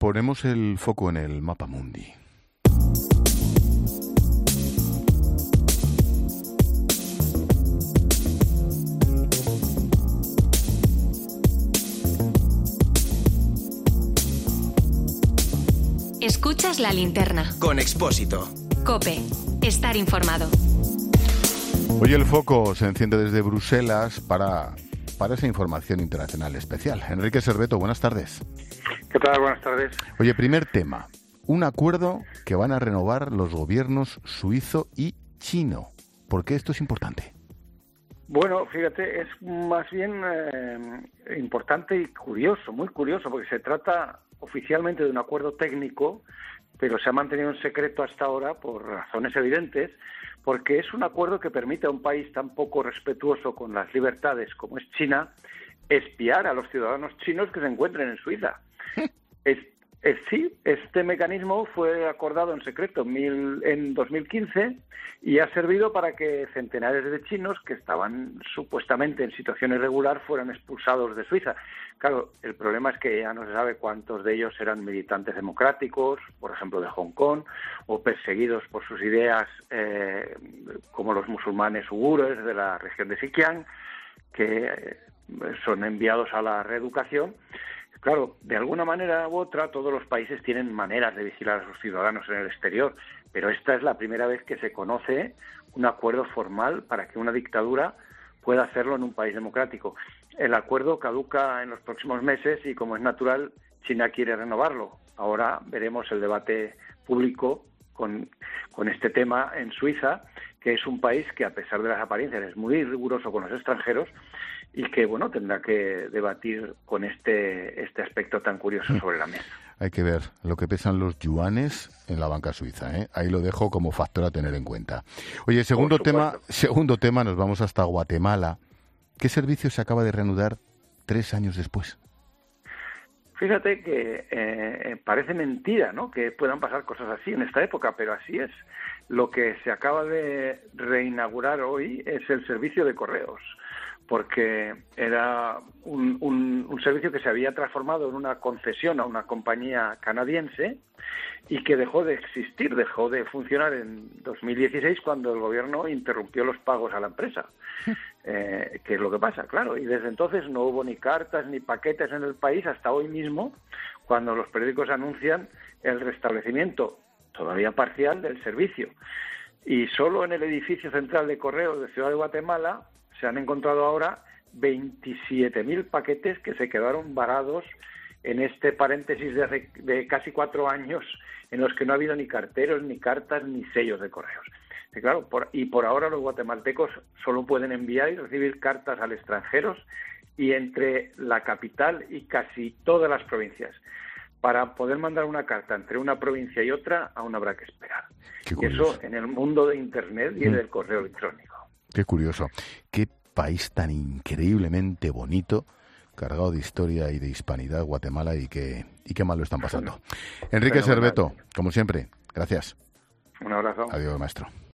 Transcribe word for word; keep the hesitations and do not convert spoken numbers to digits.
Ponemos el foco en el mapa mundi. Escuchas La Linterna. Con Expósito. COPE. Estar informado. Hoy el foco se enciende desde Bruselas para, para esa información internacional especial. Enrique Serveto, buenas tardes. ¿Qué tal? Buenas tardes. Oye, primer tema. Un acuerdo que van a renovar los gobiernos suizo y chino. ¿Por qué esto es importante? Bueno, fíjate, es más bien eh, importante y curioso, muy curioso, porque se trata oficialmente de un acuerdo técnico, pero se ha mantenido en secreto hasta ahora por razones evidentes, porque es un acuerdo que permite a un país tan poco respetuoso con las libertades como es China espiar a los ciudadanos chinos que se encuentren en Suiza. Es, es, sí, este mecanismo fue acordado en secreto en, mil, en dos mil quince y ha servido para que centenares de chinos que estaban supuestamente en situación irregular fueran expulsados de Suiza. Claro, el problema es que ya no se sabe cuántos de ellos eran militantes democráticos, por ejemplo de Hong Kong, o perseguidos por sus ideas eh, como los musulmanes uigures de la región de Xinjiang, que eh, son enviados a la reeducación. Claro, de alguna manera u otra, todos los países tienen maneras de vigilar a sus ciudadanos en el exterior, pero esta es la primera vez que se conoce un acuerdo formal para que una dictadura pueda hacerlo en un país democrático. El acuerdo caduca en los próximos meses y, como es natural, China quiere renovarlo. Ahora veremos el debate público con, con este tema en Suiza, que es un país que, a pesar de las apariencias, es muy riguroso con los extranjeros y que, bueno, tendrá que debatir con este, este aspecto tan curioso sobre la mesa. Hay que ver lo que pesan los yuanes en la banca suiza, ¿eh? Ahí lo dejo como factor a tener en cuenta. Oye, segundo tema, segundo tema, nos vamos hasta Guatemala. ¿Qué servicio se acaba de reanudar tres años después? Fíjate que eh, parece mentira, ¿no?, que puedan pasar cosas así en esta época, pero así es. Lo que se acaba de reinaugurar hoy es el servicio de correos, porque era un, un, un servicio que se había transformado en una concesión a una compañía canadiense y que dejó de existir, dejó de funcionar en dos mil dieciséis cuando el gobierno interrumpió los pagos a la empresa. Eh, ¿Qué es lo que pasa? Claro, y desde entonces no hubo ni cartas ni paquetes en el país hasta hoy mismo, cuando los periódicos anuncian el restablecimiento, todavía parcial, del servicio. Y solo en el edificio central de correos de Ciudad de Guatemala se han encontrado ahora veintisiete mil paquetes que se quedaron varados en este paréntesis de, hace, de casi cuatro años en los que no ha habido ni carteros, ni cartas, ni sellos de correos. Y claro, por, y por ahora los guatemaltecos solo pueden enviar y recibir cartas al extranjero y entre la capital y casi todas las provincias. Para poder mandar una carta entre una provincia y otra, aún habrá que esperar. Y eso en el mundo de Internet y mm. del correo electrónico. Qué curioso. Qué país tan increíblemente bonito, cargado de historia y de hispanidad, Guatemala, y qué, y qué mal lo están pasando. Enrique Serveto, como siempre, gracias. Un abrazo. Adiós, maestro.